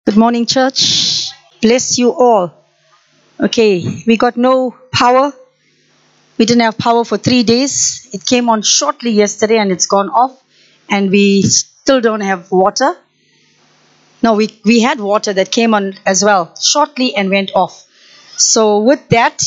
Good morning, church. Bless you all. Okay, we got no power. We didn't have power for 3 days. It came on shortly yesterday and it's gone off. And we still don't have water. No, we had water that came on as well shortly and went off. So with that,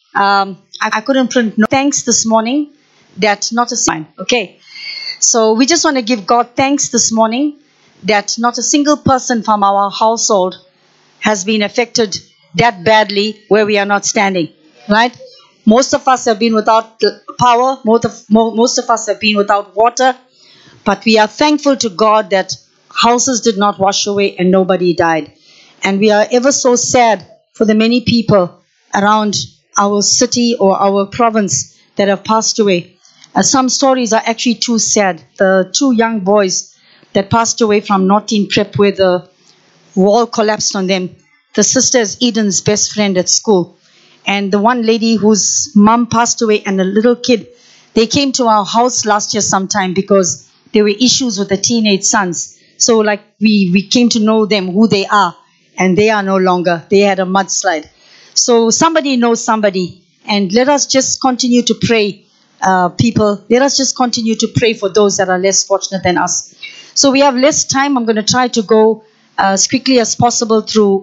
I couldn't print no thanks this morning. That not a sign. Okay. So we just want to give God thanks this morning that not a single person from our household has been affected that badly where we are not standing, right? Most of us have been without power. Most of us have been without water. But we are thankful to God that houses did not wash away and nobody died. And we are ever so sad for the many people around our city or our province that have passed away. Some stories are actually too sad. The 2 young boys that passed away from Norton Prep where the wall collapsed on them. The sister is Eden's best friend at school. And the one lady whose mom passed away and a little kid, they came to our house last year sometime because there were issues with the teenage sons. So like we came to know them, who they are, and they are no longer. They had a mudslide. So somebody knows somebody. And let us just continue to pray, people. Let us just continue to pray for those that are less fortunate than us. So we have less time. I'm going to try to go as quickly as possible through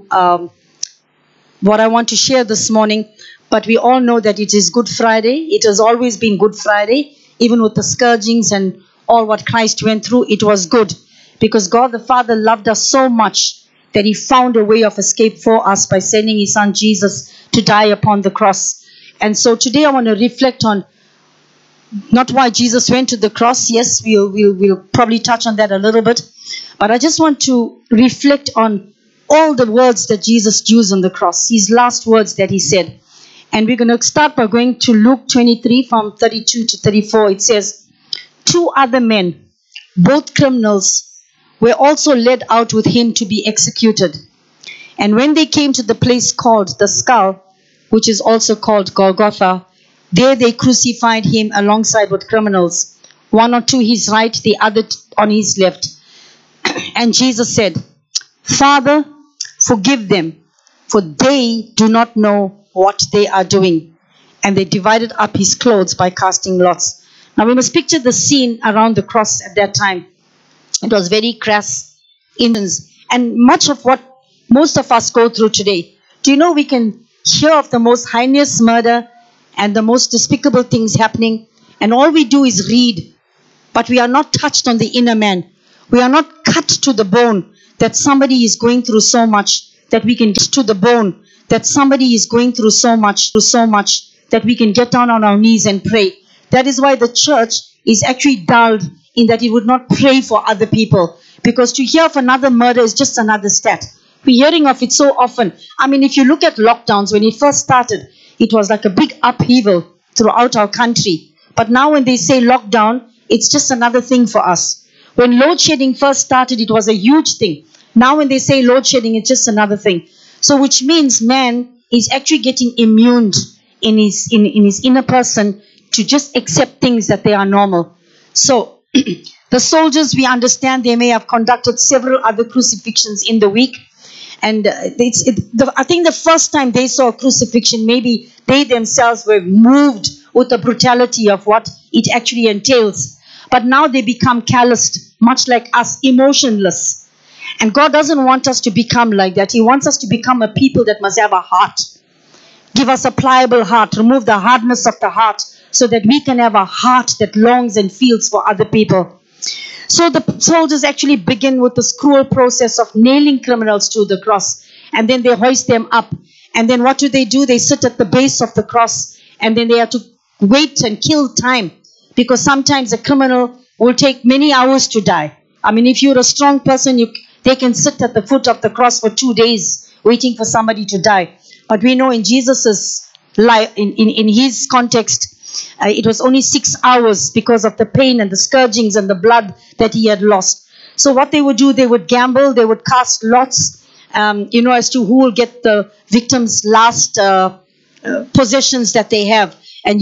what I want to share this morning. But we all know that it is Good Friday. It has always been Good Friday. Even with the scourgings and all what Christ went through, it was good. Because God the Father loved us so much that He found a way of escape for us by sending His Son Jesus to die upon the cross. And so today I want to reflect on not why Jesus went to the cross. Yes, we'll probably touch on that a little bit. But I just want to reflect on all the words that Jesus used on the cross. His last words that He said. And we're going to start by going to Luke 23 from 32 to 34. It says, 2 other men, both criminals, were also led out with Him to be executed. And when they came to the place called the Skull, which is also called Golgotha, there they crucified Him alongside with criminals, one on to His right, the other on His left. And Jesus said, Father, forgive them, for they do not know what they are doing. And they divided up His clothes by casting lots. Now we must picture the scene around the cross at that time. It was very crass, intense, and much of what most of us go through today. Do you know we can hear of the most heinous murder and the most despicable things happening, and all we do is read, but we are not touched on the inner man. We are not cut to the bone that somebody is going through so much that we can get to the bone, that somebody is going through so much that we can get down on our knees and pray. That is why the church is actually dulled in that it would not pray for other people, because to hear of another murder is just another stat. We're hearing of it so often. I mean, if you look at lockdowns, when it first started, it was like a big upheaval throughout our country. But now when they say lockdown, it's just another thing for us. When load shedding first started, it was a huge thing. Now when they say load shedding, it's just another thing. So which means man is actually getting immune in his inner person to just accept things that they are normal. So the soldiers, we understand they may have conducted several other crucifixions in the week. And I think the first time they saw a crucifixion, maybe they themselves were moved with the brutality of what it actually entails. But now they become calloused, much like us, emotionless. And God doesn't want us to become like that. He wants us to become a people that must have a heart. Give us a pliable heart. Remove the hardness of the heart so that we can have a heart that longs and feels for other people. So the soldiers actually begin with this cruel process of nailing criminals to the cross. And then they hoist them up. And then what do? They sit at the base of the cross. And then they have to wait and kill time. Because sometimes a criminal will take many hours to die. I mean, if you're a strong person, they can sit at the foot of the cross for 2 days waiting for somebody to die. But we know in Jesus's life, in His context, it was only 6 hours because of the pain and the scourgings and the blood that He had lost. So what they would do, they would gamble, they would cast lots, as to who will get the victim's last possessions that they have. And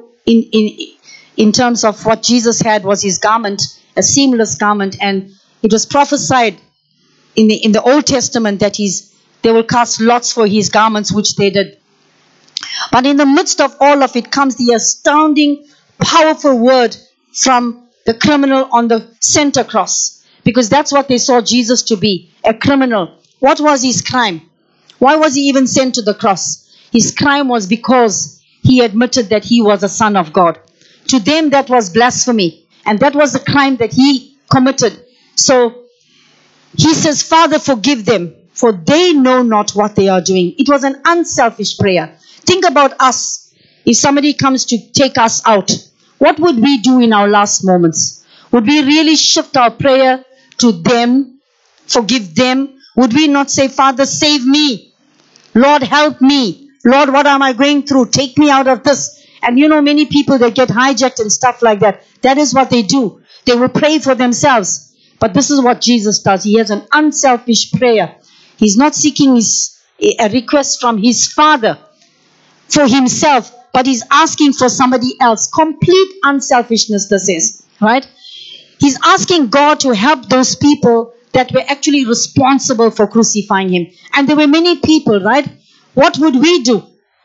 in terms of what Jesus had was His garment, a seamless garment, and it was prophesied in the Old Testament that they will cast lots for his garments, which they did. But in the midst of all of it comes the astounding, powerful word from the criminal on the center cross. Because that's what they saw Jesus to be, a criminal. What was his crime? Why was he even sent to the cross? His crime was because he admitted that he was a son of God. To them that was blasphemy. And that was the crime that he committed. So he says, Father, forgive them, for they know not what they are doing. It was an unselfish prayer. Think about us. If somebody comes to take us out, what would we do in our last moments? Would we really shift our prayer to them, forgive them? Would we not say, Father, save me? Lord, help me. Lord, what am I going through? Take me out of this. And you know, many people that get hijacked and stuff like that, that is what they do. They will pray for themselves. But this is what Jesus does. He has an unselfish prayer. He's not seeking a request from his Father for himself, but he's asking for somebody else. Complete unselfishness, this is, right? He's asking God to help those people that were actually responsible for crucifying him. And there were many people, right? What would we do?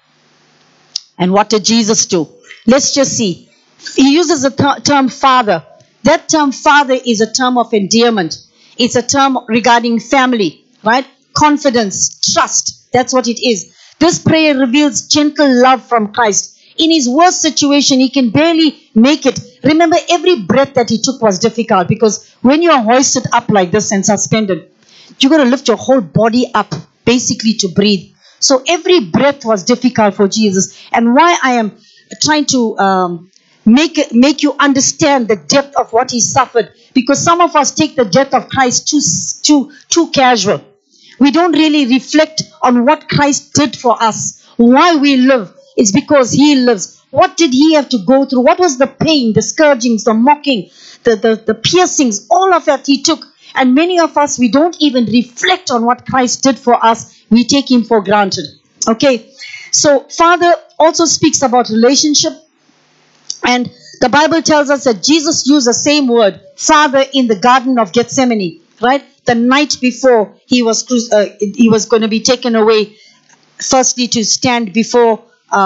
And what did Jesus do? Let's just see. He uses the term Father. That term Father is a term of endearment. It's a term regarding family, right? Confidence, trust. That's what it is. This prayer reveals gentle love from Christ. In his worst situation, he can barely make it. Remember, every breath that he took was difficult, because when you are hoisted up like this and suspended, you're going to lift your whole body up, basically, to breathe. So every breath was difficult for Jesus. And why I am trying to make you understand the depth of what he suffered, because some of us take the death of Christ too casual. We don't really reflect on what Christ did for us. Why we live. It's because he lives. What did he have to go through? What was the pain, the scourgings, the mocking, the piercings, all of that he took. And many of us, we don't even reflect on what Christ did for us. We take him for granted. Okay. So Father also speaks about relationship. And the Bible tells us that Jesus used the same word, Father, in the Garden of Gethsemane, right? The night before he was going to be taken away, firstly to stand before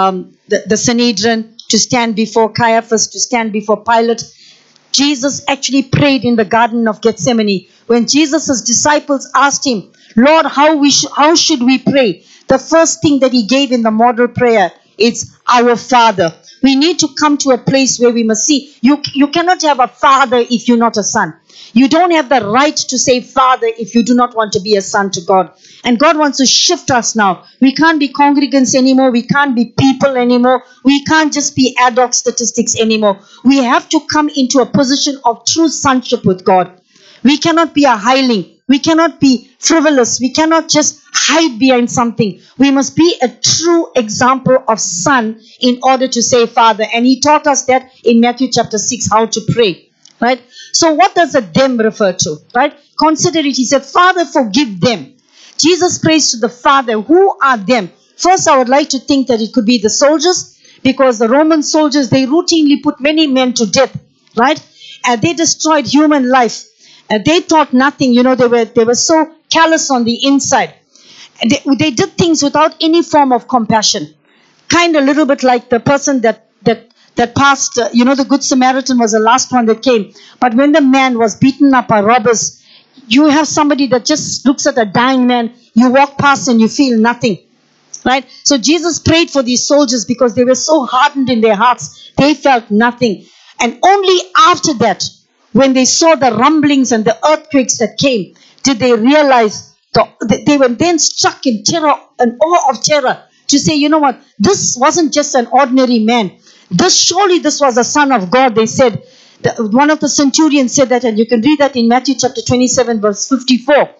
the Sanhedrin, to stand before Caiaphas, to stand before Pilate. Jesus actually prayed in the Garden of Gethsemane. When Jesus' disciples asked him, Lord, how should we pray? The first thing that he gave in the model prayer is our Father. We need to come to a place where we must see, you cannot have a father if you're not a son. You don't have the right to say Father if you do not want to be a son to God. And God wants to shift us now. We can't be congregants anymore. We can't be people anymore. We can't just be ad hoc statistics anymore. We have to come into a position of true sonship with God. We cannot be a hireling. We cannot be frivolous. We cannot just hide behind something. We must be a true example of son in order to say Father. And he taught us that in Matthew chapter 6, how to pray. Right? So what does the them refer to? Right? Consider it. He said, Father, forgive them. Jesus prays to the Father. Who are them? First, I would like to think that it could be the soldiers, because the Roman soldiers, they routinely put many men to death. Right? And they destroyed human life. They thought nothing. You know, they were so callous on the inside. And they did things without any form of compassion. Kind of a little bit like the person that passed, the Good Samaritan was the last one that came. But when the man was beaten up by robbers, you have somebody that just looks at a dying man, you walk past and you feel nothing. Right? So Jesus prayed for these soldiers because they were so hardened in their hearts, they felt nothing. And only after that, when they saw the rumblings and the earthquakes that came, did they realize they were then struck in terror, an awe of terror, to say, you know what, this wasn't just an ordinary man. Surely this was a son of God, they said. One of the centurions said that, and you can read that in Matthew chapter 27, verse 54.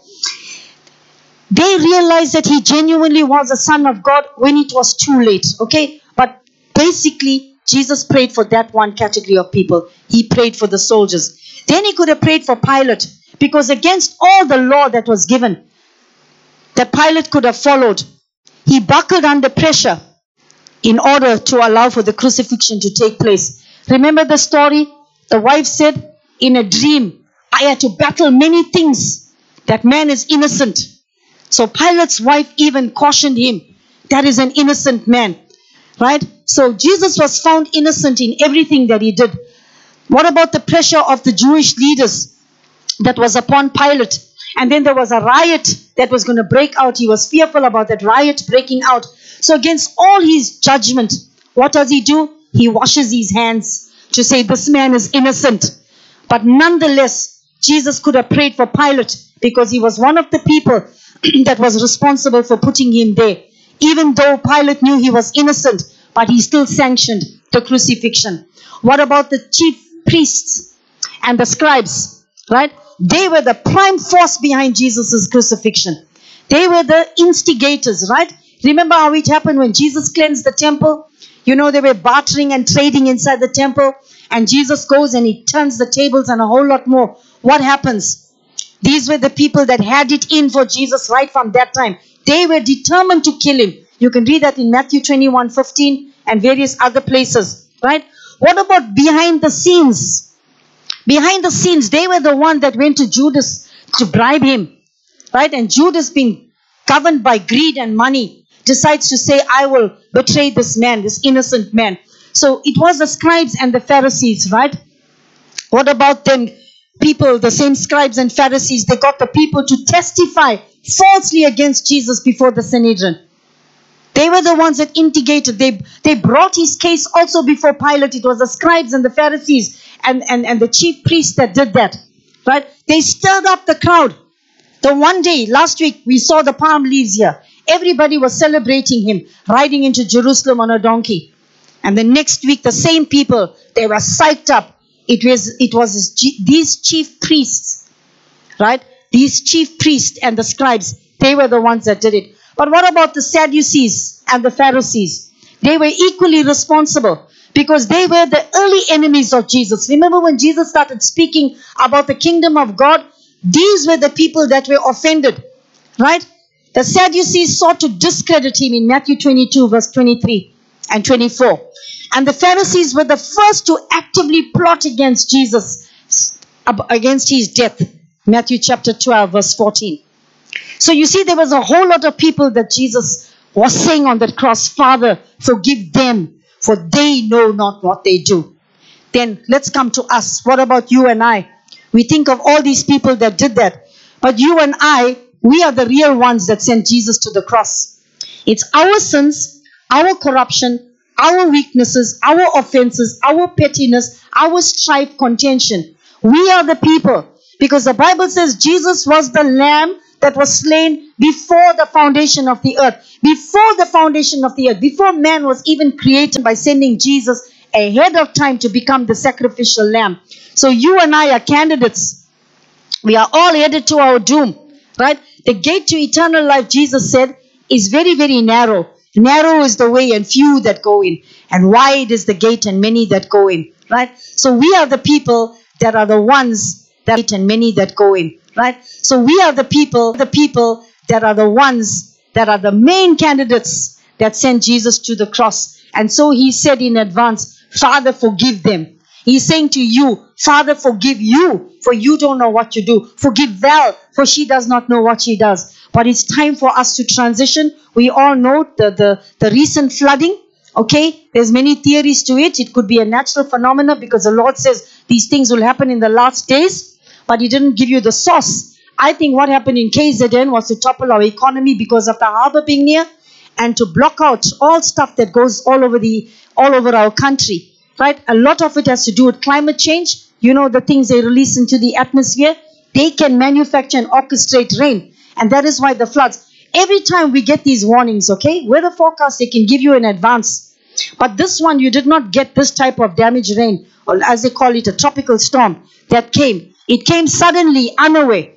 They realized that he genuinely was a son of God when it was too late. Okay? But basically, Jesus prayed for that one category of people. He prayed for the soldiers. Then he could have prayed for Pilate, because against all the law that was given, that Pilate could have followed, he buckled under pressure in order to allow for the crucifixion to take place. Remember the story? The wife said, in a dream, I had to battle many things That man is innocent. So Pilate's wife even cautioned him. That is an innocent man. Right? So Jesus was found innocent in everything that he did. What about the pressure of the Jewish leaders that was upon Pilate? And then there was a riot that was going to break out. He was fearful about that riot breaking out. So against all his judgment, what does he do? He washes his hands to say this man is innocent. But nonetheless, Jesus could have prayed for Pilate because he was one of the people that was responsible for putting him there. Even though Pilate knew he was innocent, but he still sanctioned the crucifixion. What about the chief priests and the scribes? Right? They were the prime force behind Jesus' crucifixion. They were the instigators, right? Remember how it happened when Jesus cleansed the temple? You know, they were bartering and trading inside the temple. And Jesus goes and he turns the tables and a whole lot more. What happens? These were the people that had it in for Jesus right from that time. They were determined to kill him. You can read that in Matthew 21:15 and various other places, right? What about behind the scenes? Behind the scenes, they were the one that went to Judas to bribe him, right? And Judas, being governed by greed and money, decides to say, I will betray this man, this innocent man. So it was the scribes and the Pharisees, right? What about them people, the same scribes and Pharisees? They got the people to testify falsely against Jesus before the Sanhedrin. They were the ones that instigated. They brought his case also before Pilate. It was the scribes and the Pharisees and the chief priests that did that. Right? They stirred up the crowd. The one day, last week, we saw the palm leaves here. Everybody was celebrating him, riding into Jerusalem on a donkey. And the next week, the same people, they were psyched up. It was these chief priests, right? These chief priests and the scribes, they were the ones that did it. But what about the Sadducees and the Pharisees? They were equally responsible because they were the early enemies of Jesus. Remember when Jesus started speaking about the kingdom of God? These were the people that were offended, right? The Sadducees sought to discredit him in Matthew 22, verse 23 and 24. And the Pharisees were the first to actively plot against Jesus, against his death. Matthew chapter 12, verse 14. So you see, there was a whole lot of people that Jesus was saying on that cross, Father, forgive them, for they know not what they do. Then let's come to us. What about you and I? We think of all these people that did that. But you and I, we are the real ones that sent Jesus to the cross. It's our sins, our corruption, our weaknesses, our offenses, our pettiness, our strife, contention. We are the people. Because the Bible says Jesus was the lamb that was slain before the foundation of the earth. Before the foundation of the earth. Before man was even created, by sending Jesus ahead of time to become the sacrificial lamb. So you and I are candidates. We are all headed to our doom. Right? The gate to eternal life, Jesus said, is very, very narrow. Narrow is the way and few that go in. And wide is the gate and many that go in. Right? So we are the people that are the ones that and many that go in. Right? So we are the people that are the ones that are the main candidates that sent Jesus to the cross. And so he said in advance, Father, forgive them. He's saying to you, Father, forgive you, for you don't know what you do. Forgive Val, for she does not know what she does. But it's time for us to transition. We all know the recent flooding. Okay, there's many theories to it. It could be a natural phenomenon because the Lord says these things will happen in the last days. But he didn't give you the source. I think what happened in KZN was to topple our economy because of the harbor being near and to block out all stuff that goes all over our country. Right? A lot of it has to do with climate change. You know, the things they release into the atmosphere, they can manufacture and orchestrate rain. And that is why the floods. Every time we get these warnings, okay, weather forecast, they can give you in advance. But this one, you did not get this type of damage rain, or as they call it, a tropical storm that came. It came suddenly, unaware.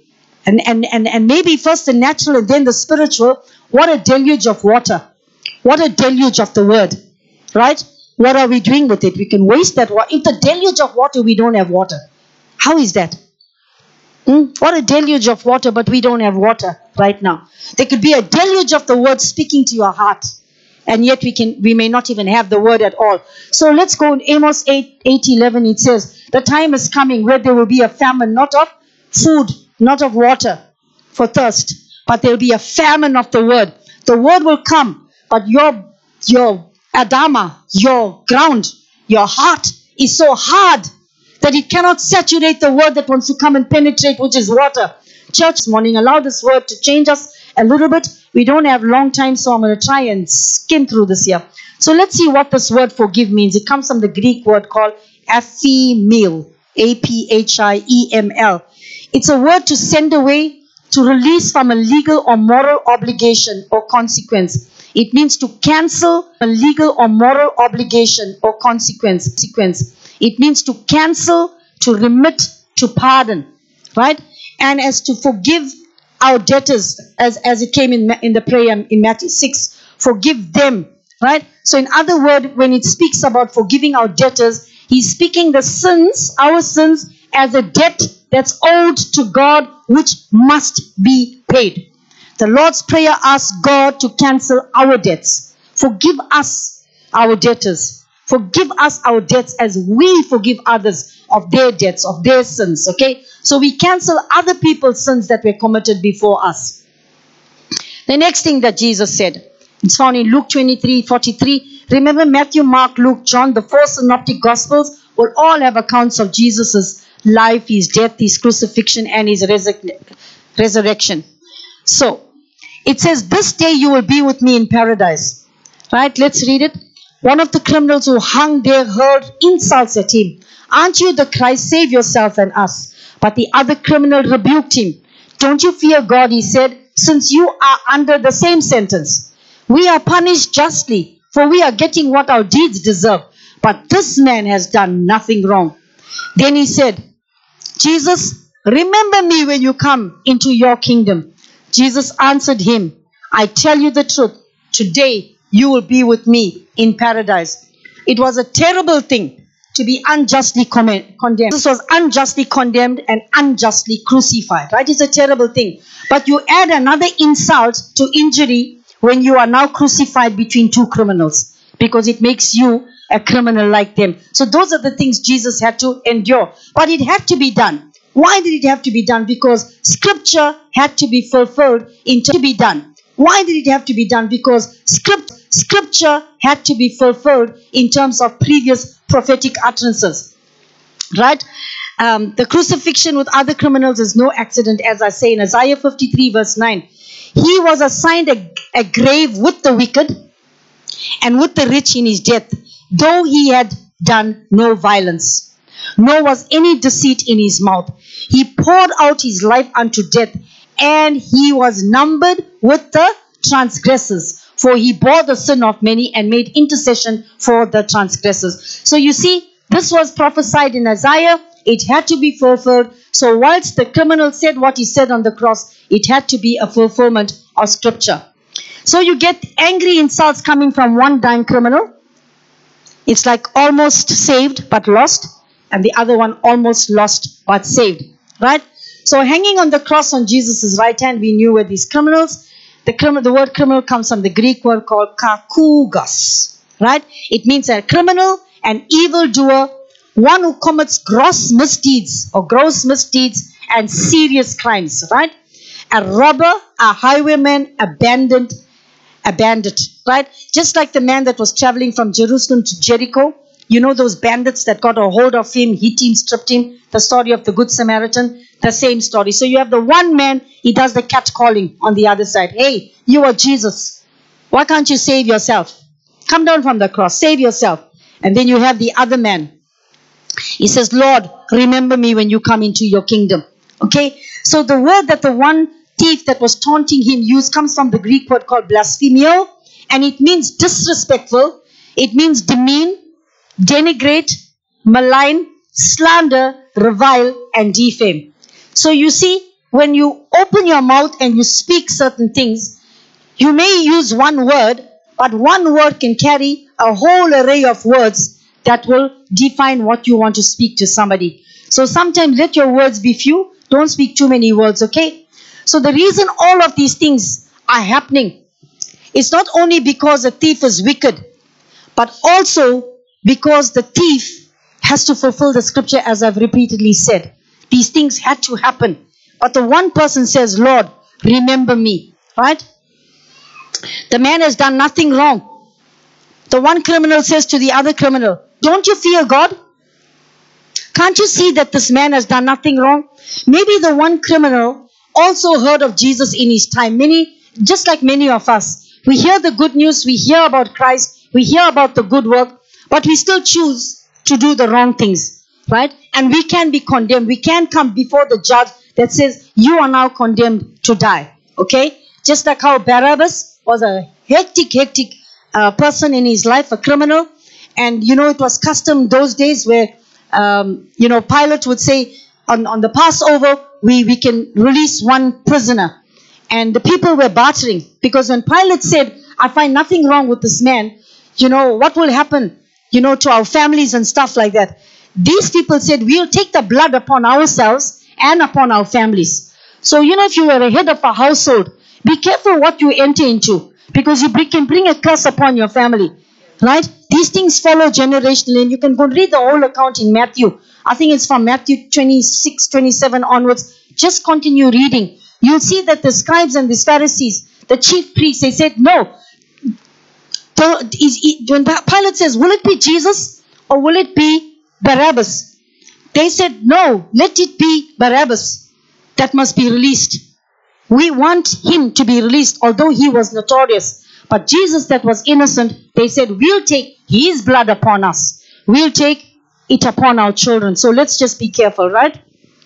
And maybe first the natural and then the spiritual. What a deluge of water. What a deluge of the word. Right? What are we doing with it? We can waste that water. If the deluge of water, we don't have water. How is that? What a deluge of water, but we don't have water right now. There could be a deluge of the word speaking to your heart. And yet we may not even have the word at all. So let's go in Amos 8:11. It says, the time is coming where there will be a famine, not of food, not of water, for thirst, but there will be a famine of the word. The word will come, but your Adama, your ground, your heart is so hard that it cannot saturate the word that wants to come and penetrate, which is water. Church, this morning, allow this word to change us a little bit. We don't have long time, so I'm going to try and skim through this here. So let's see what this word forgive means. It comes from the Greek word called aphimel, A-P-H-I-E-M-L. It's a word to send away, to release from a legal or moral obligation or consequence. It means to cancel a legal or moral obligation or consequence. It means to cancel, to remit, to pardon, right? And as to forgive our debtors, as it came in the prayer in Matthew 6, forgive them, right? So in other words, when it speaks about forgiving our debtors, he's speaking the sins, our sins, as a debt that's owed to God, which must be paid. The Lord's Prayer asks God to cancel our debts. Forgive us our debtors. Forgive us our debts as we forgive others of their debts, of their sins. Okay? So we cancel other people's sins that were committed before us. The next thing that Jesus said, it's found in Luke 23:43. Remember Matthew, Mark, Luke, John, the four synoptic gospels will all have accounts of Jesus' life, his death, his crucifixion, and his resurrection. So, it says, this day you will be with me in paradise. Right? Let's read it. One of the criminals who hung there hurled insults at him. Aren't you the Christ? Save yourself and us. But the other criminal rebuked him. Don't you fear God, he said, since you are under the same sentence. We are punished justly, for we are getting what our deeds deserve. But this man has done nothing wrong. Then he said, Jesus, remember me when you come into your kingdom. Jesus answered him, I tell you the truth, today you will be with me in paradise. It was a terrible thing to be unjustly condemned. Jesus was unjustly condemned and unjustly crucified, right? It's a terrible thing. But you add another insult to injury when you are now crucified between two criminals, because it makes you a criminal like them. So those are the things Jesus had to endure. But it had to be done. Why did it have to be done? Because scripture had to be fulfilled to be done. Why did it have to be done? Because scripture had to be fulfilled in terms of previous prophetic utterances. Right? The crucifixion with other criminals is no accident, as I say in Isaiah 53 verse 9. He was assigned a grave with the wicked and with the rich in his death, though he had done no violence, nor was any deceit in his mouth. He poured out his life unto death, and he was numbered with the transgressors, for he bore the sin of many and made intercession for the transgressors. So you see, this was prophesied in Isaiah. It had to be fulfilled. So whilst the criminal said what he said on the cross, it had to be a fulfillment of scripture. So you get angry insults coming from one dying criminal. It's like almost saved but lost, and the other one almost lost but saved, right? So hanging on the cross on Jesus' right hand, we knew were these criminals. The word criminal comes from the Greek word called kakugos, right? It means a criminal, an evildoer, one who commits gross misdeeds and serious crimes, right? A robber, a highwayman, a bandit, right? Just like the man that was traveling from Jerusalem to Jericho. You know those bandits that got a hold of him, hit him, stripped him. The story of the Good Samaritan, the same story. So you have the one man, he does the catcalling on the other side. Hey, you are Jesus. Why can't you save yourself? Come down from the cross, save yourself. And then you have the other man. He says, Lord, remember me when you come into your kingdom. Okay? So the word that the one thief that was taunting him used comes from the Greek word called blasphemio, and it means disrespectful, it means demean, denigrate, malign, slander, revile, and defame. So you see, when you open your mouth and you speak certain things, you may use one word, but one word can carry a whole array of words that will define what you want to speak to somebody. So sometimes let your words be few. Don't speak too many words, okay? So the reason all of these things are happening is not only because the thief is wicked, but also because the thief has to fulfill the scripture, as I've repeatedly said. These things had to happen. But the one person says, Lord, remember me. Right? The man has done nothing wrong. The one criminal says to the other criminal, don't you fear God? Can't you see that this man has done nothing wrong? Maybe the one criminal also heard of Jesus in his time. Just like many of us, we hear the good news, we hear about Christ, we hear about the good work, but we still choose to do the wrong things, right? And we can be condemned. We can come before the judge that says, you are now condemned to die, okay? Just like how Barabbas was a hectic person in his life, a criminal. And, it was custom those days where, Pilate would say, on the Passover, we can release one prisoner. And the people were bartering, because when Pilate said, I find nothing wrong with this man, what will happen, to our families and stuff like that. These people said, we'll take the blood upon ourselves and upon our families. So, if you were a head of a household, be careful what you enter into, because you can bring a curse upon your family. Right? These things follow generationally, and you can go read the whole account in Matthew. I think it's from Matthew 26, 27 onwards. Just continue reading. You'll see that the scribes and the Pharisees, the chief priests, they said, no. When Pilate says, will it be Jesus or will it be Barabbas? They said, no, let it be Barabbas that must be released. We want him to be released, although he was notorious. But Jesus that was innocent, they said, we'll take his blood upon us. We'll take it upon our children. So let's just be careful, right?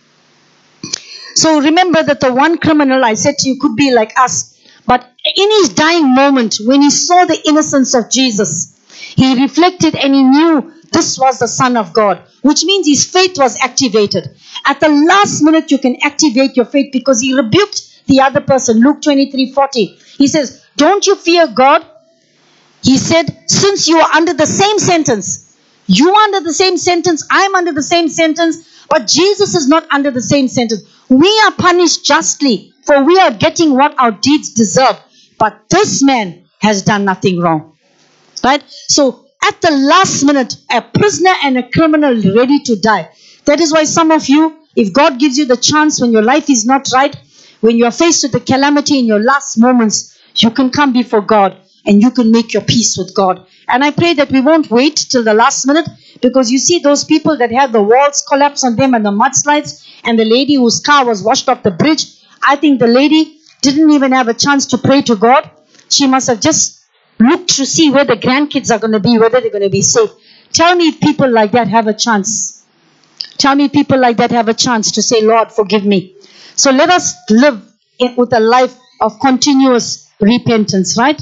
So remember that the one criminal, I said to you, could be like us. But in his dying moment, when he saw the innocence of Jesus, he reflected and he knew this was the Son of God, which means his faith was activated. At the last minute, you can activate your faith, because he rebuked the other person. Luke 23:40. He says, don't you fear God? He said, since you are under the same sentence, you are under the same sentence, I'm under the same sentence, but Jesus is not under the same sentence. We are punished justly, for we are getting what our deeds deserve. But this man has done nothing wrong. Right? So, at the last minute, a prisoner and a criminal ready to die. That is why some of you, if God gives you the chance when your life is not right, when you are faced with the calamity in your last moments, you can come before God and you can make your peace with God. And I pray that we won't wait till the last minute, because you see those people that had the walls collapse on them and the mudslides, and the lady whose car was washed off the bridge. I think the lady didn't even have a chance to pray to God. She must have just looked to see where the grandkids are going to be, whether they're going to be safe. Tell me if people like that have a chance. Tell me people like that have a chance to say, Lord, forgive me. So let us live with a life of continuous repentance, right?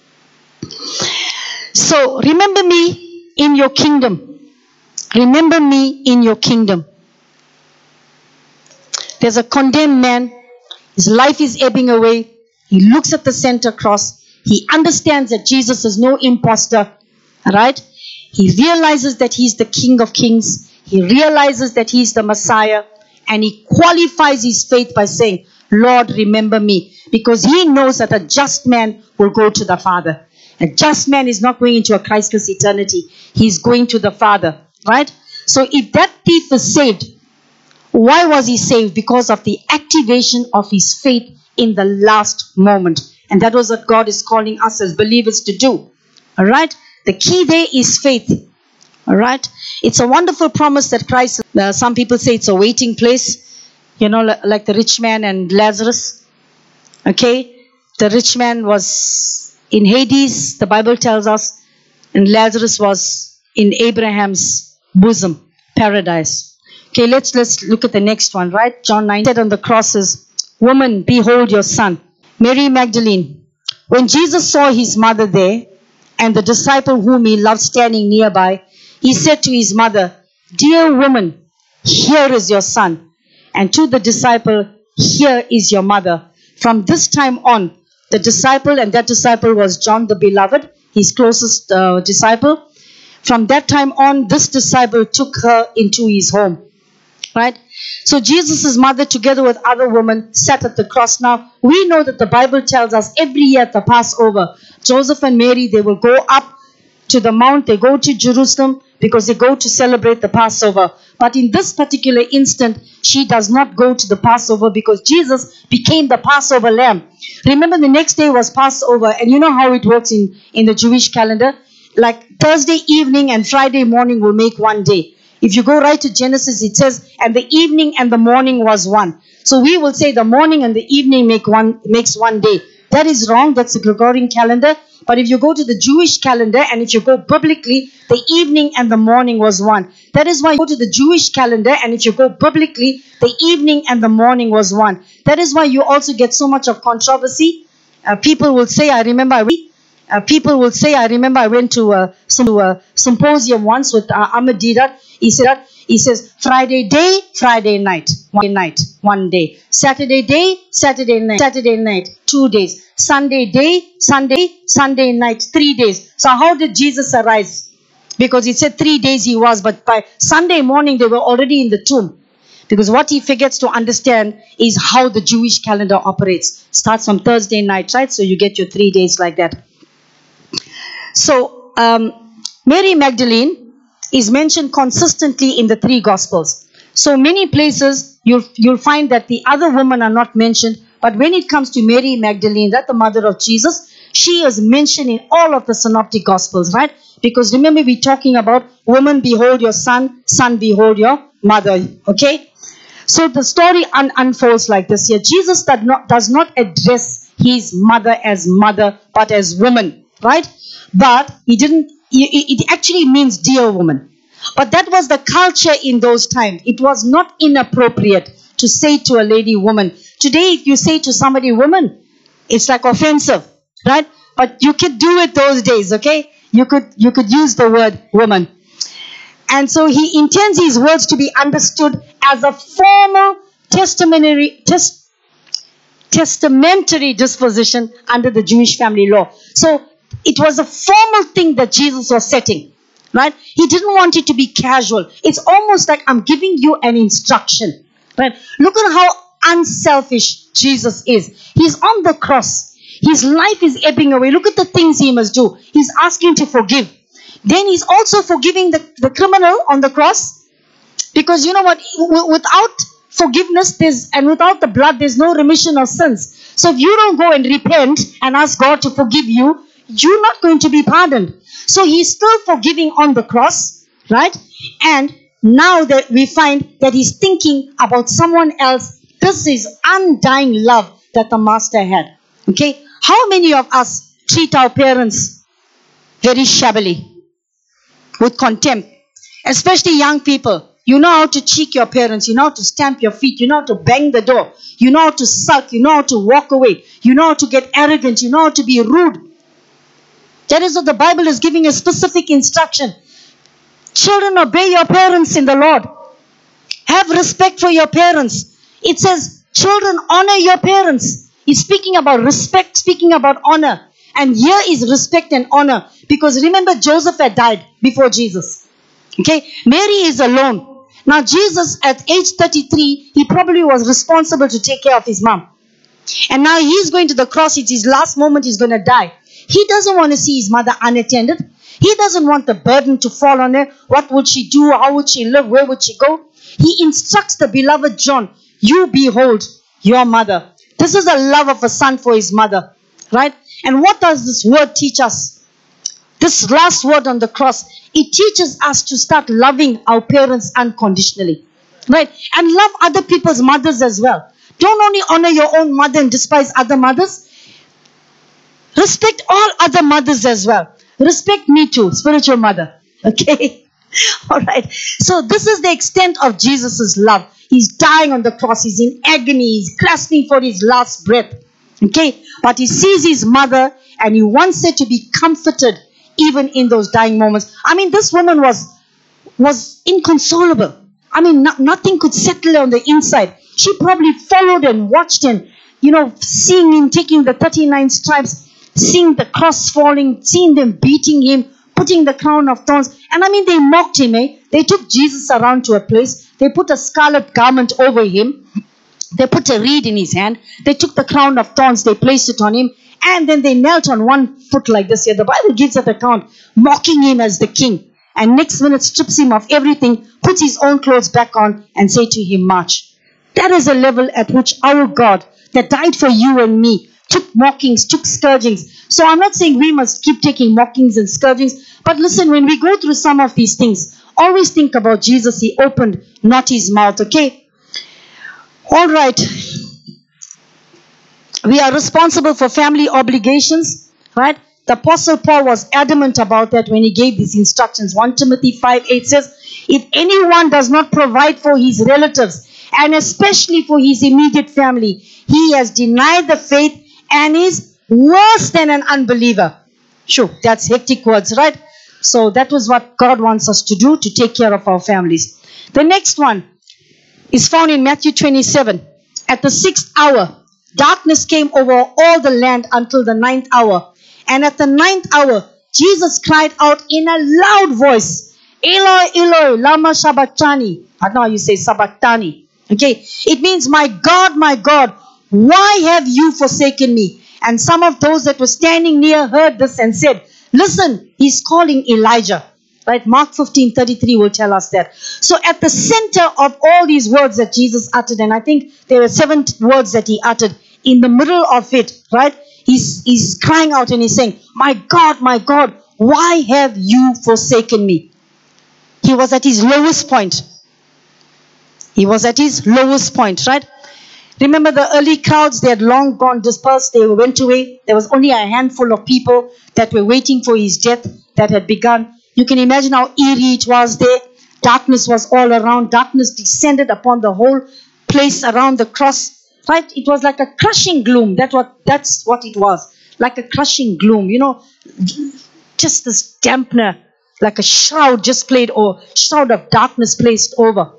So remember me in your kingdom. Remember me in your kingdom. There's a condemned man. His life is ebbing away. He looks at the center cross. He understands that Jesus is no imposter. Right? He realizes that he's the King of Kings. He realizes that he's the Messiah. And he qualifies his faith by saying, Lord, remember me. Because he knows that a just man will go to the Father. A just man is not going into a Christless eternity. He's going to the Father. Right? So if that thief is saved, why was he saved? Because of the activation of his faith in the last moment. And that was what God is calling us as believers to do. Alright? The key there is faith. Alright? It's a wonderful promise that Christ, some people say it's a waiting place. Like the rich man and Lazarus. Okay? The rich man was in Hades, the Bible tells us. And Lazarus was in Abraham's bosom, paradise. Okay, let's look at the next one, right? John 9 said on the crosses, woman, behold your son. Mary Magdalene. When Jesus saw his mother there, and the disciple whom he loved standing nearby, he said to his mother, dear woman, here is your son. And to the disciple, here is your mother. From this time on, the disciple, and that disciple was John the Beloved, his closest disciple. From that time on, this disciple took her into his home. Right? So Jesus' mother, together with other women, sat at the cross. Now, we know that the Bible tells us every year at the Passover, Joseph and Mary, they will go up to the mount, they go to Jerusalem, because they go to celebrate the Passover. But in this particular instant, she does not go to the Passover because Jesus became the Passover lamb. Remember, the next day was Passover, and you know how it works in the Jewish calendar? Like Thursday evening and Friday morning will make one day. If you go right to Genesis, it says, and the evening and the morning was one. So we will say the morning and the evening makes one day. That is wrong. That's the Gregorian calendar. But if you go to the Jewish calendar, and if you go biblically, the evening and the morning was one. That is why you go to the Jewish calendar, and if you go biblically, the evening and the morning was one. That is why you also get so much of controversy. People will say, I remember I went to a symposium once with Ahmed Didat. He says, Friday day, Friday night, one day. Saturday day, Saturday night, 2 days. Sunday day, Sunday night, 3 days. So how did Jesus arise? Because he said 3 days he was, but by Sunday morning they were already in the tomb. Because what he forgets to understand is how the Jewish calendar operates. Starts from Thursday night, right? So you get your 3 days like that. So Mary Magdalene is mentioned consistently in the 3 Gospels. So many places you'll find that the other women are not mentioned, but when it comes to Mary Magdalene, that the mother of Jesus, she is mentioned in all of the Synoptic Gospels, right? Because remember, we're talking about woman, behold your son, son, behold your mother, okay? So the story unfolds like this here. Jesus does not address his mother as mother, but as woman, right? But it actually means dear woman. But that was the culture in those times. It was not inappropriate to say to a lady woman. Today, if you say to somebody woman, it's like offensive, right? But you could do it those days, okay? You could use the word woman. And so he intends his words to be understood as a formal testamentary disposition under the Jewish family law. So it was a formal thing that Jesus was setting, right? He didn't want it to be casual. It's almost like I'm giving you an instruction, right? Look at how unselfish Jesus is. He's on the cross. His life is ebbing away. Look at the things he must do. He's asking to forgive. Then he's also forgiving the criminal on the cross. Because you know what? Without forgiveness and without the blood, there's no remission of sins. So if you don't go and repent and ask God to forgive you, you're not going to be pardoned. So he's still forgiving on the cross, right? And now that we find that he's thinking about someone else. This is undying love that the master had. Okay? How many of us treat our parents very shabbily, with contempt? Especially young people. You know how to cheek your parents. You know how to stamp your feet. You know how to bang the door. You know how to sulk. You know how to walk away. You know how to get arrogant. You know how to be rude. That is what the Bible is giving a specific instruction. Children, obey your parents in the Lord. Have respect for your parents. It says, children, honor your parents. He's speaking about respect, speaking about honor. And here is respect and honor. Because remember, Joseph had died before Jesus. Okay? Mary is alone. Now Jesus, at age 33, he probably was responsible to take care of his mom. And now he's going to the cross. It's his last moment. He's going to die. He doesn't want to see his mother unattended. He doesn't want the burden to fall on her. What would she do? How would she live? Where would she go? He instructs the beloved John, you behold your mother. This is the love of a son for his mother, right? And what does this word teach us? This last word on the cross, it teaches us to start loving our parents unconditionally, right? And love other people's mothers as well. Don't only honor your own mother and despise other mothers. Respect all other mothers as well. Respect me too, spiritual mother. Okay? Alright. So this is the extent of Jesus' love. He's dying on the cross. He's in agony. He's grasping for his last breath. Okay? But he sees his mother and he wants her to be comforted even in those dying moments. I mean, this woman was inconsolable. I mean, nothing could settle her on the inside. She probably followed and watched and, seeing him taking the 39 stripes, seeing the cross falling, seeing them beating him, putting the crown of thorns. And I mean, they mocked him, eh? They took Jesus around to a place. They put a scarlet garment over him. They put a reed in his hand. They took the crown of thorns. They placed it on him. And then they knelt on one foot like this here. The Bible gives that account, mocking him as the king. and next minute strips him of everything, puts his own clothes back on, and say to him, march. That is the level at which our God, that died for you and me, took mockings, took scourgings. So I'm not saying we must keep taking mockings and scourgings, but listen, when we go through some of these things, always think about Jesus. He opened not his mouth, okay? All right. We are responsible for family obligations, right? The Apostle Paul was adamant about that when he gave these instructions. 1 Timothy 5:8 says, if anyone does not provide for his relatives, and especially for his immediate family, he has denied the faith and is worse than an unbeliever. Sure, that's hectic words, right? So that was what God wants us to do, to take care of our families. The next one is found in Matthew 27. At the 6th hour, darkness came over all the land until the 9th hour. And at the 9th hour, Jesus cried out in a loud voice, Eloi, Eloi, lama sabachthani. I don't know how you say sabachthani. Okay, it means, my God, why have you forsaken me? And some of those that were standing near heard this and said, listen, he's calling Elijah. Right? Mark 15:33 will tell us that. So at the center of all these words that Jesus uttered, and I think there were 7 words that he uttered, in the middle of it, right? He's crying out and he's saying, my God, why have you forsaken me? He was at his lowest point. He was at his lowest point, right? Remember the early crowds, they had long gone dispersed. They went away. There was only a handful of people that were waiting for his death that had begun. You can imagine how eerie it was there. Darkness was all around. Darkness descended upon the whole place around the cross. Right? It was like a crushing gloom. That's what it was. Like a crushing gloom. You know, just this dampener, like a shroud just played, or shroud of darkness placed over.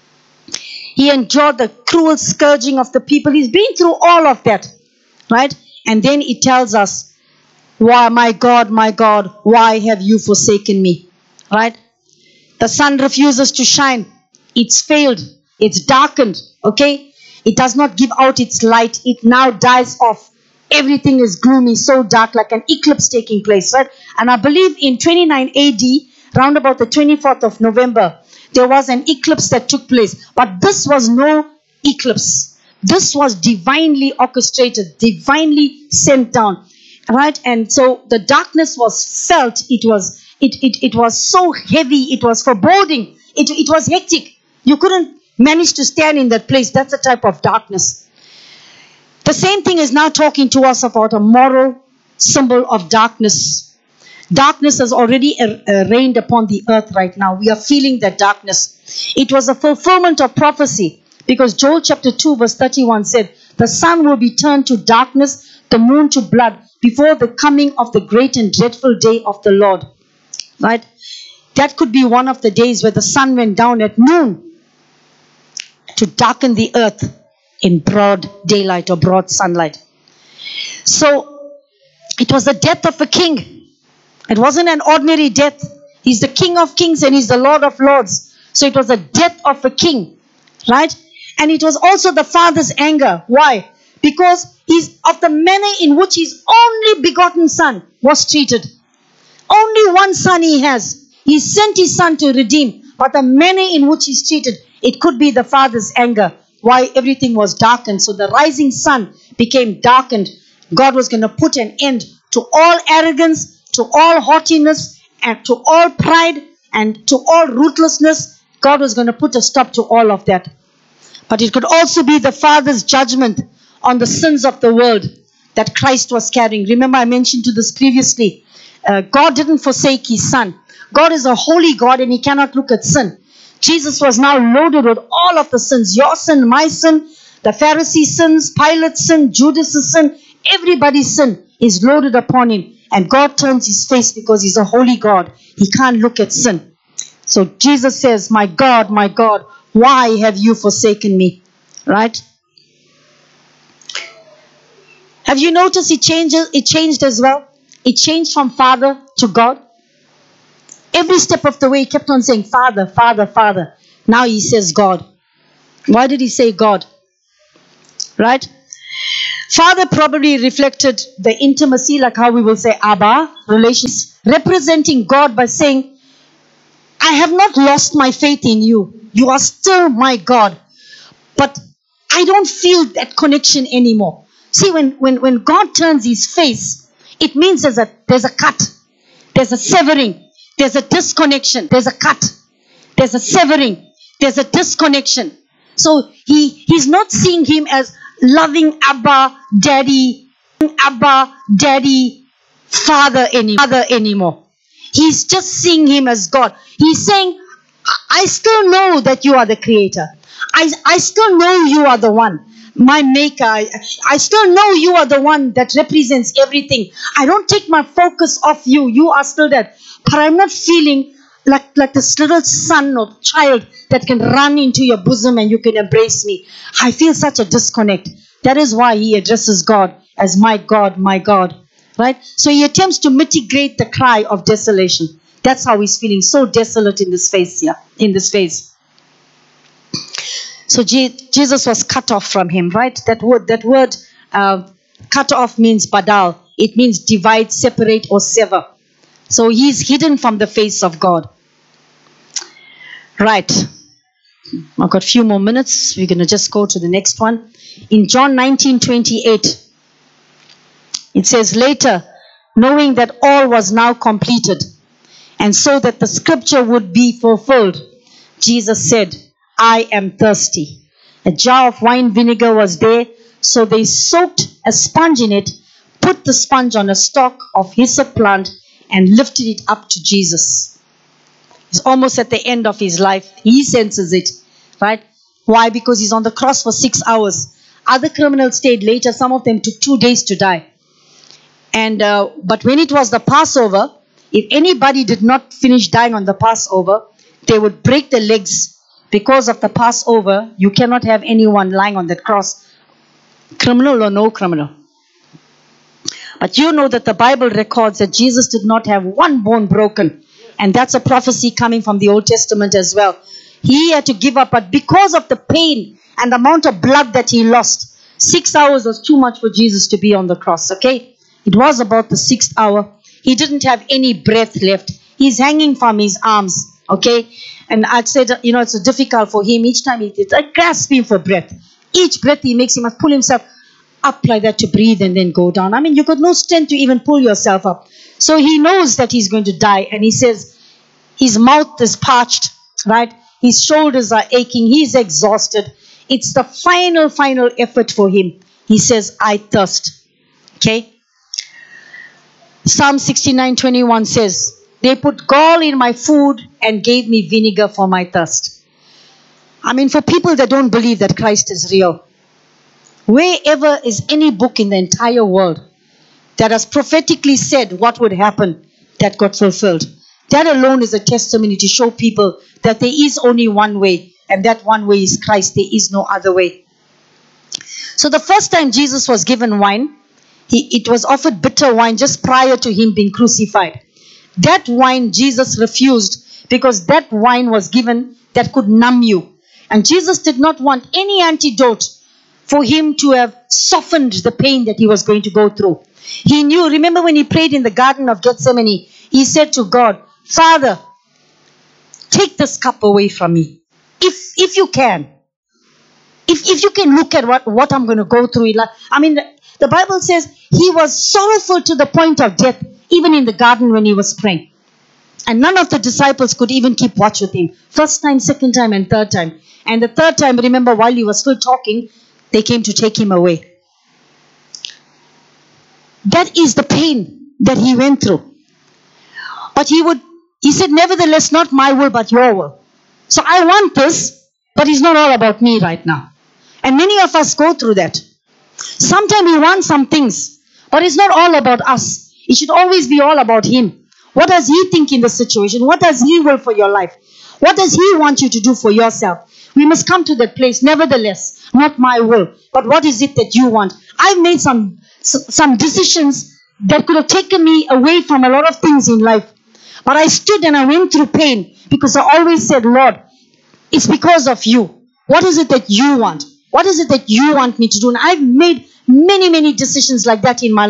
He endured the cruel scourging of the people. He's been through all of that. Right? And then he tells us, why, my God, why have you forsaken me? Right? The sun refuses to shine. It's failed. It's darkened. Okay? It does not give out its light. It now dies off. Everything is gloomy, so dark, like an eclipse taking place. Right? And I believe in 29 AD, round about the 24th of November, there was an eclipse that took place. But this was no eclipse. This was divinely orchestrated, divinely sent down. Right? And so the darkness was felt. It was so heavy. It was foreboding. It was hectic. You couldn't manage to stand in that place. That's a type of darkness. The same thing is now talking to us about a moral symbol of darkness. Darkness has already reigned upon the earth right now. We are feeling that darkness. It was a fulfillment of prophecy, because Joel chapter 2 verse 31 said, the sun will be turned to darkness, the moon to blood, before the coming of the great and dreadful day of the Lord. Right? That could be one of the days where the sun went down at noon to darken the earth in broad daylight or broad sunlight. So it was the death of a king. It wasn't an ordinary death. He's the King of Kings and he's the Lord of Lords. So it was the death of a king. Right? And it was also the Father's anger. Why? Because he's of the manner in which his only begotten son was treated. Only one son he has. He sent his son to redeem. But the manner in which he's treated, it could be the Father's anger. Why everything was darkened. So the rising sun became darkened. God was going to put an end to all arrogance, to all haughtiness, and to all pride, and to all ruthlessness. God was going to put a stop to all of that. But it could also be the Father's judgment on the sins of the world that Christ was carrying. Remember, I mentioned to this previously. God didn't forsake his son. God is a holy God and he cannot look at sin. Jesus was now loaded with all of the sins. Your sin, my sin, the Pharisees' sins, Pilate's sin, Judas' sin, everybody's sin is loaded upon him. And God turns his face because he's a holy God. He can't look at sin. So Jesus says, my God, why have you forsaken me? Right? Have you noticed it changed as well? It changed from Father to God. Every step of the way he kept on saying, Father, Father, Father. Now he says God. Why did he say God? Right? Father probably reflected the intimacy, like how we will say Abba, relations, representing God by saying, I have not lost my faith in you. You are still my God. But I don't feel that connection anymore. See, when God turns his face, it means there's a cut. There's a severing. There's a disconnection. There's a cut. There's a severing. There's a disconnection. So he's not seeing him as loving Abba, Daddy, Father anymore. He's just seeing him as God. He's saying, I still know that you are the creator. I still know you are the one, my maker. I still know you are the one that represents everything. I don't take my focus off you. You are still there. But I'm not feeling like this little son or child that can run into your bosom and you can embrace me. I feel such a disconnect. That is why he addresses God as my God, my God. Right? So he attempts to mitigate the cry of desolation. That's how he's feeling, so desolate in this phase here, in this phase. So Jesus was cut off from him, right? That word cut off means badal. It means divide, separate, or sever. So he's hidden from the face of God. Right. I've got a few more minutes. We're going to just go to the next one. In John 19:28, it says, later, knowing that all was now completed, and so that the scripture would be fulfilled, Jesus said, I am thirsty. A jar of wine vinegar was there, so they soaked a sponge in it, put the sponge on a stalk of hyssop plant, and lifted it up to Jesus. He's almost at the end of his life. He senses it, right? Why? Because he's on the cross for 6 hours. Other criminals stayed later. Some of them took 2 days to die. And but when it was the Passover, if anybody did not finish dying on the Passover, they would break the legs. Because of the Passover, you cannot have anyone lying on that cross, criminal or no criminal. But you know that the Bible records that Jesus did not have one bone broken. And that's a prophecy coming from the Old Testament as well. He had to give up, but because of the pain and the amount of blood that he lost, 6 hours was too much for Jesus to be on the cross, okay? It was about the 6th hour. He didn't have any breath left. He's hanging from his arms, okay? And I'd said, it's difficult for him. Each time he's grasping for breath. Each breath he makes, he must pull himself up like that to breathe and then go down. I mean, you got no strength to even pull yourself up. So he knows that he's going to die. And he says, his mouth is parched, right? His shoulders are aching. He's exhausted. It's the final effort for him. He says, I thirst. Okay? Psalm 69:21 says, they put gall in my food and gave me vinegar for my thirst. I mean, for people that don't believe that Christ is real, wherever is any book in the entire world that has prophetically said what would happen that got fulfilled, that alone is a testimony to show people that there is only one way, and that one way is Christ. There is no other way. So the first time Jesus was given wine, it was offered bitter wine just prior to him being crucified. That wine Jesus refused because that wine was given that could numb you. And Jesus did not want any antidote for him to have softened the pain that he was going to go through. He knew, remember when he prayed in the Garden of Gethsemane, he said to God, Father, take this cup away from me. If you can. If you can look at what I'm going to go through. I mean, the Bible says he was sorrowful to the point of death, even in the garden when he was praying. And none of the disciples could even keep watch with him. First time, second time, and third time. And the third time, remember, while he was still talking, they came to take him away. That is the pain that he went through. But he said, nevertheless, not my will, but your will. So I want this, but it's not all about me right now. And many of us go through that. Sometimes we want some things, but it's not all about us. It should always be all about him. What does he think in the situation? What does he will for your life? What does he want you to do for yourself? We must come to that place. Nevertheless, not my will, but what is it that you want? I've made some decisions that could have taken me away from a lot of things in life. But I stood and I went through pain because I always said, Lord, it's because of you. What is it that you want? What is it that you want me to do? And I've made many decisions like that in my life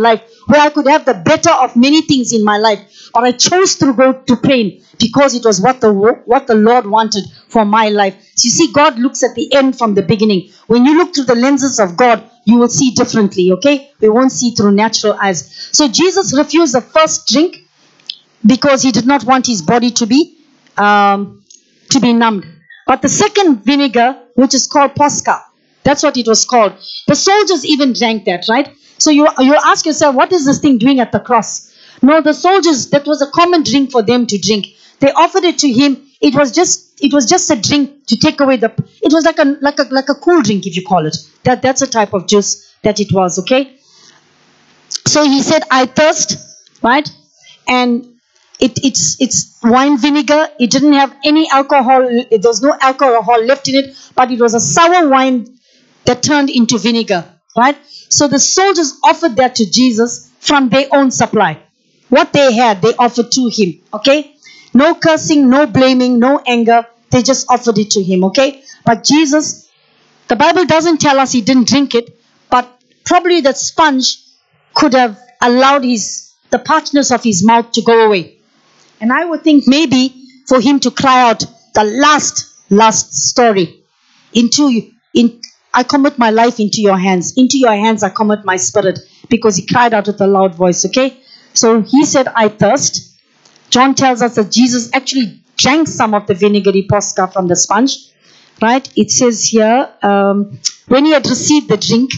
where I could have the better of many things in my life. But I chose to go to pain because it was what the Lord wanted for my life. So you see, God looks at the end from the beginning. When you look through the lenses of God, you will see differently, okay? We won't see through natural eyes. So Jesus refused the first drink because he did not want his body to be numbed. But the second vinegar, which is called Posca, that's what it was called. The soldiers even drank that, right? So you ask yourself, what is this thing doing at the cross? No, the soldiers, that was a common drink for them to drink. They offered it to him. It was just a drink to take away it was like a cool drink, if you call it. That's a type of juice that it was, okay? So he said, I thirst, right? And it's wine vinegar. It didn't have any alcohol. There was no alcohol left in it, but it was a sour wine that turned into vinegar, right? So the soldiers offered that to Jesus from their own supply. What they had, they offered to him, okay? No cursing, no blaming, no anger. They just offered it to him, okay? But Jesus, the Bible doesn't tell us he didn't drink it, but probably that sponge could have allowed the parchness of his mouth to go away. And I would think maybe for him to cry out the last story, I commit my life into your hands. Into your hands I commit my spirit, because he cried out with a loud voice, okay? So he said, I thirst. John tells us that Jesus actually drank some of the vinegary Posca from the sponge, right? It says here, when he had received the drink,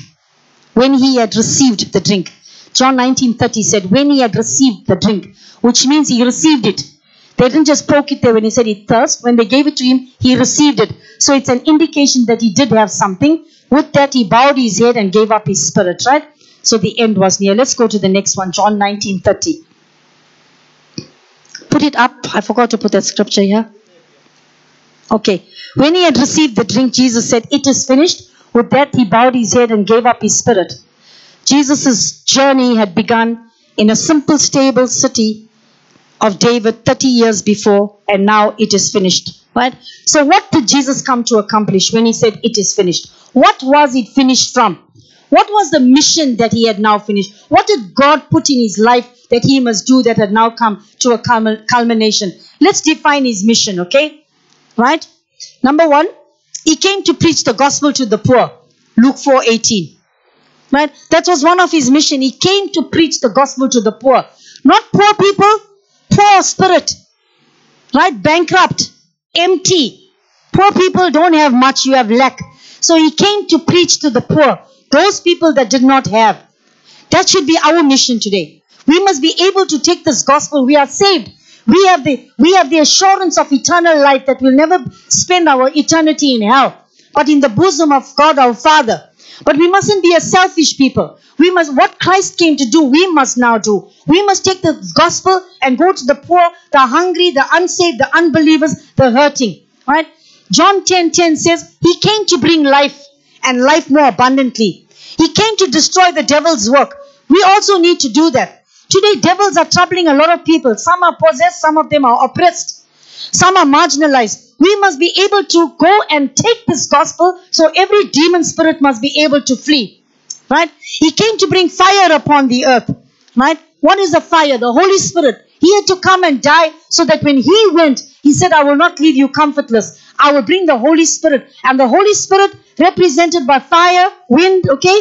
John 19:30 said, when he had received the drink, which means he received it. They didn't just poke it there when he said he thirst. When they gave it to him, he received it. So it's an indication that he did have something. With that, he bowed his head and gave up his spirit, right? So the end was near. Let's go to the next one, John 19:30. Put it up. I forgot to put that scripture here. Okay. When he had received the drink, Jesus said, it is finished. With that, he bowed his head and gave up his spirit. Jesus' journey had begun in a simple, stable city of David 30 years before, and now it is finished. Right? So what did Jesus come to accomplish when he said it is finished? What was it finished from? What was the mission that he had now finished? What did God put in his life that he must do that had now come to a culmination? Let's define his mission, okay? Right? Number one, he came to preach the gospel to the poor. Luke 4:18. Right? That was one of his mission. He came to preach the gospel to the poor. Not poor people, poor spirit. Right? Bankrupt, empty. Poor people don't have much, you have lack. So he came to preach to the poor. Those people that did not have. That should be our mission today. We must be able to take this gospel. We are saved. We have the assurance of eternal life, that we'll never spend our eternity in hell, but in the bosom of God our Father. But we mustn't be a selfish people. What Christ came to do, we must now do. We must take the gospel and go to the poor, the hungry, the unsaved, the unbelievers, the hurting. Right? John 10:10 says, he came to bring life, and life more abundantly. He came to destroy the devil's work. We also need to do that. Today, devils are troubling a lot of people. Some are possessed, some of them are oppressed. Some are marginalized. We must be able to go and take this gospel, so every demon spirit must be able to flee. Right? He came to bring fire upon the earth. Right? What is the fire? The Holy Spirit. He had to come and die so that when he went, he said, I will not leave you comfortless. I will bring the Holy Spirit. And the Holy Spirit, represented by fire, wind, okay?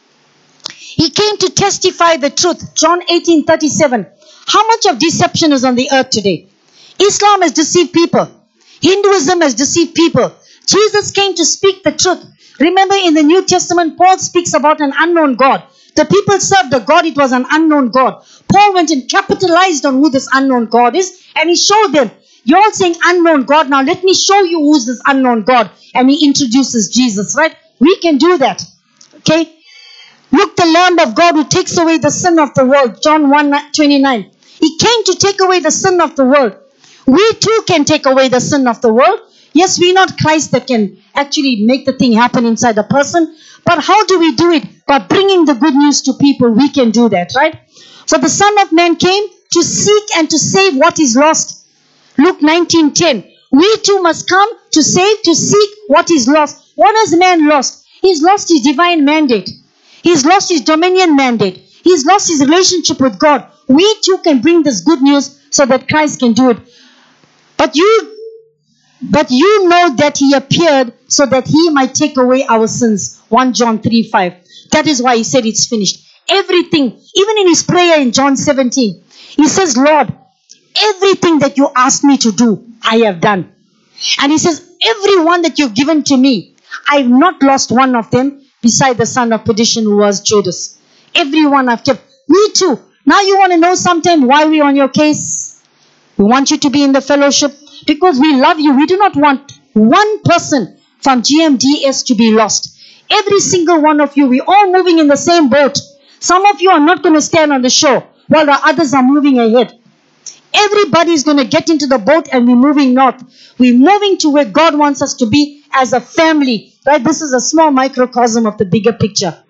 He came to testify the truth. John 18:37. How much of deception is on the earth today? Islam has deceived people. Hinduism has deceived people. Jesus came to speak the truth. Remember, in the New Testament, Paul speaks about an unknown God. The people served a God, it was an unknown God. Paul went and capitalized on who this unknown God is, and he showed them, you're all saying unknown God, now let me show you who's this unknown God. And he introduces Jesus, right? We can do that. Okay? Look, the Lamb of God who takes away the sin of the world. John 1:29. He came to take away the sin of the world. We too can take away the sin of the world. Yes, we're not Christ that can actually make the thing happen inside a person. But how do we do it? By bringing the good news to people. We can do that, right? For the Son of Man came to seek and to save what is lost. Luke 19:10. We too must come to save, to seek what is lost. What has man lost? He's lost his divine mandate. He's lost his dominion mandate. He's lost his relationship with God. We too can bring this good news so that Christ can do it. But you know that he appeared so that he might take away our sins. 1 John 3:5. That is why he said it's finished. Everything, even in his prayer in John 17, he says, Lord, everything that you asked me to do, I have done. And he says, everyone that you've given to me, I've not lost one of them beside the son of perdition who was Judas. Everyone I've kept. Me too. Now you want to know sometime why we're on your case? We want you to be in the fellowship because we love you. We do not want one person from GMDS to be lost. Every single one of you, we're all moving in the same boat. Some of you are not going to stand on the shore while the others are moving ahead. Everybody is going to get into the boat and we're moving north. We're moving to where God wants us to be as a family. Right? This is a small microcosm of the bigger picture.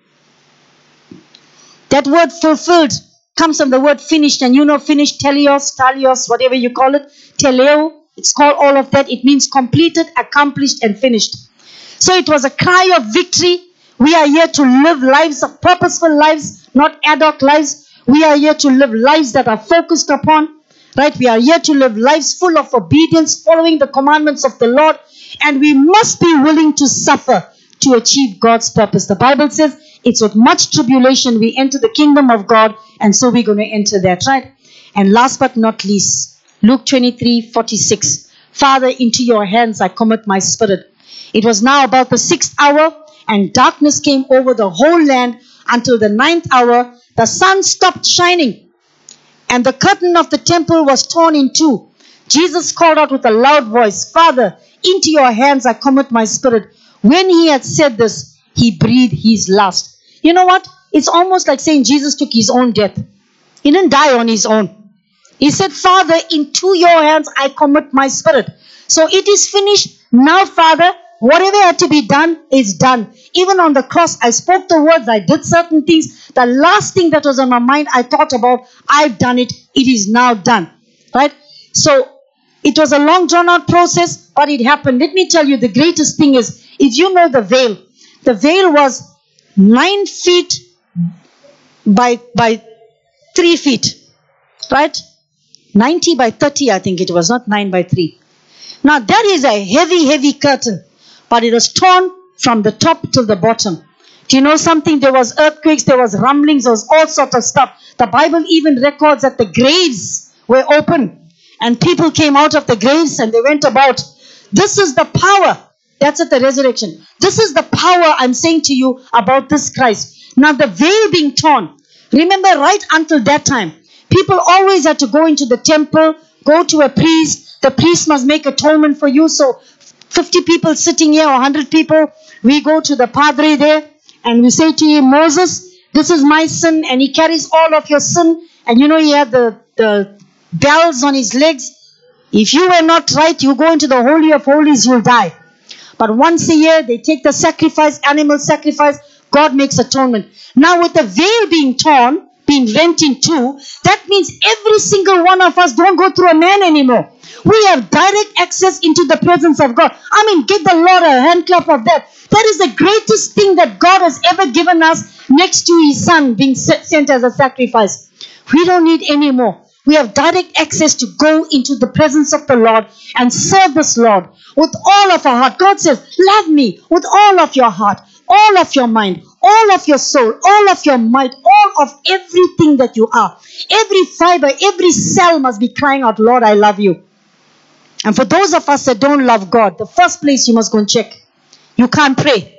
That word fulfilled comes from the word finished. And you know finished, telios, whatever you call it. Teleo, it's called all of that. It means completed, accomplished and finished. So it was a cry of victory. We are here to live lives, purposeful lives, not ad hoc lives. We are here to live lives that are focused upon. Right? We are here to live lives full of obedience, following the commandments of the Lord. And we must be willing to suffer to achieve God's purpose. The Bible says it's with much tribulation we enter the kingdom of God. And so we're going to enter that, right? And last but not least, Luke 23:46. Father, into your hands I commit my spirit. It was now about the 6th hour, and darkness came over the whole land until the 9th hour. The sun stopped shining, and the curtain of the temple was torn in two. Jesus called out with a loud voice, Father, into your hands I commit my spirit. When he had said this, he breathed his last. You know what? It's almost like saying Jesus took his own death. He didn't die on his own. He said, Father, into your hands I commit my spirit. So it is finished. Now, Father, whatever had to be done is done. Even on the cross, I spoke the words, I did certain things. The last thing that was on my mind, I thought about, I've done it. It is now done. Right? So it was a long drawn out process, but it happened. Let me tell you, the greatest thing is, if you know the veil was 9 feet by 3 feet. Right? 90 by 30, I think it was, not 9 by 3. Now that is a heavy, heavy curtain, but it was torn from the top to the bottom. Do you know something? There was earthquakes, there was rumblings, there was all sorts of stuff. The Bible even records that the graves were open and people came out of the graves and they went about. This is the power. That's at the resurrection. This is the power I'm saying to you about this Christ. Now the veil being torn. Remember, right until that time, people always had to go into the temple, go to a priest. The priest must make atonement for you. So 50 people sitting here or 100 people, we go to the padre there and we say to him, Moses, this is my sin, and he carries all of your sin. And you know, he had the bells on his legs. If you were not right, you go into the Holy of Holies, you'll die. But once a year, they take the sacrifice, animal sacrifice. God makes atonement. Now with the veil being torn, being rent in two, that means every single one of us don't go through a man anymore. We have direct access into the presence of God. I mean, give the Lord a hand clap of that. That is the greatest thing that God has ever given us, next to his son being sent as a sacrifice. We don't need any more. We have direct access to go into the presence of the Lord and serve this Lord with all of our heart. God says, love me with all of your heart, all of your mind, all of your soul, all of your might, all of everything that you are. Every fiber, every cell must be crying out, Lord, I love you. And for those of us that don't love God, the first place you must go and check. You can't pray.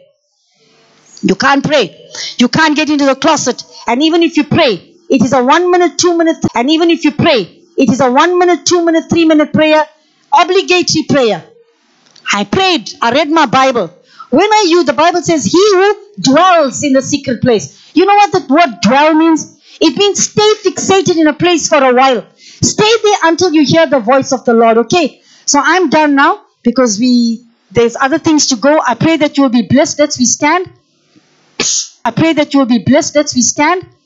You can't pray. You can't get into the closet. And even if you pray, it is a 1 minute, 2 minute. And even if you pray, it is a 1 minute, 2 minute, 3 minute prayer. Obligatory prayer. I prayed. I read my Bible. When are you? The Bible says, he who dwells in the secret place. You know what the word dwell means? It means stay fixated in a place for a while. Stay there until you hear the voice of the Lord. Okay? So I'm done now because there's other things to go. I pray that you will be blessed. Let's we stand. I pray that you will be blessed. Let's we stand.